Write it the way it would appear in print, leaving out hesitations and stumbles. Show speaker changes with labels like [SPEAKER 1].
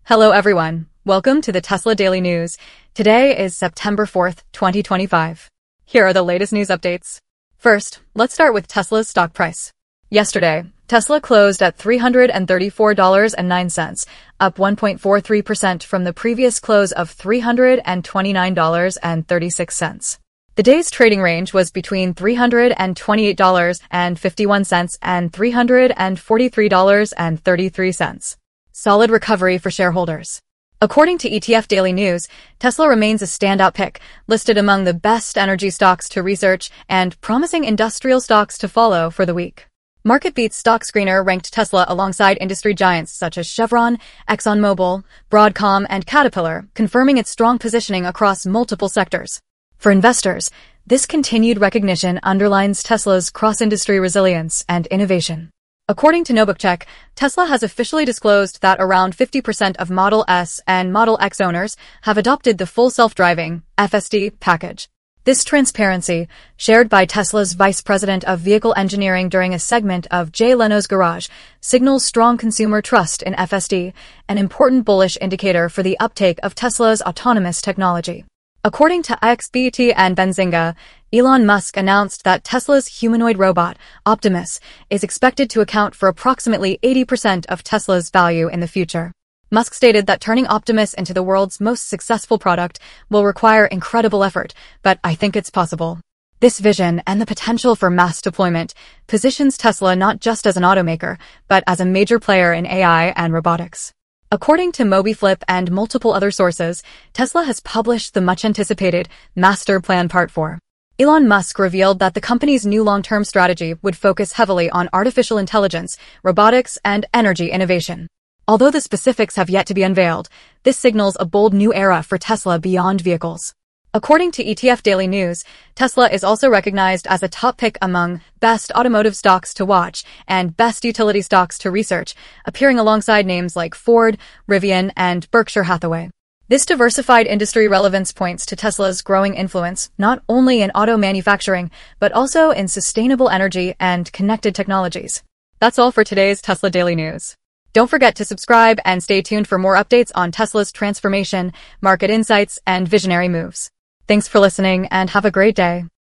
[SPEAKER 1] Hello everyone. Welcome to the Tesla Daily News. Today is September 4th, 2025. Here are the latest news updates. First, let's start with Tesla's stock price. Yesterday, Tesla closed at $334.09, up 1.43% from the previous close of $329.36. The day's trading range was between $328.51 and $343.33. Solid recovery for shareholders. According to ETF Daily News, Tesla remains a standout pick, listed among the best energy stocks to research and promising industrial stocks to follow for the week. MarketBeat's stock screener ranked Tesla alongside industry giants such as Chevron, ExxonMobil, Broadcom, and Caterpillar, confirming its strong positioning across multiple sectors. For investors, this continued recognition underlines Tesla's cross-industry resilience and innovation. According to NobookCheck, Tesla has officially disclosed that around 50% of Model S and Model X owners have adopted the full self-driving FSD package. This transparency, shared by Tesla's Vice President of Vehicle Engineering during a segment of Jay Leno's Garage, signals strong consumer trust in FSD, an important bullish indicator for the uptake of Tesla's autonomous technology. According to IXBT and Benzinga, Elon Musk announced that Tesla's humanoid robot, Optimus, is expected to account for approximately 80% of Tesla's value in the future. Musk stated that turning Optimus into the world's most successful product will require incredible effort, but I think it's possible. This vision and the potential for mass deployment positions Tesla not just as an automaker, but as a major player in AI and robotics. According to MobiFlip and multiple other sources, Tesla has published the much-anticipated Master Plan Part 4. Elon Musk revealed that the company's new long-term strategy would focus heavily on artificial intelligence, robotics, and energy innovation. Although the specifics have yet to be unveiled, this signals a bold new era for Tesla beyond vehicles. According to ETF Daily News, Tesla is also recognized as a top pick among best automotive stocks to watch and best utility stocks to research, appearing alongside names like Ford, Rivian, and Berkshire Hathaway. This diversified industry relevance points to Tesla's growing influence not only in auto manufacturing, but also in sustainable energy and connected technologies. That's all for today's Tesla Daily News. Don't forget to subscribe and stay tuned for more updates on Tesla's transformation, market insights, and visionary moves. Thanks for listening and have a great day.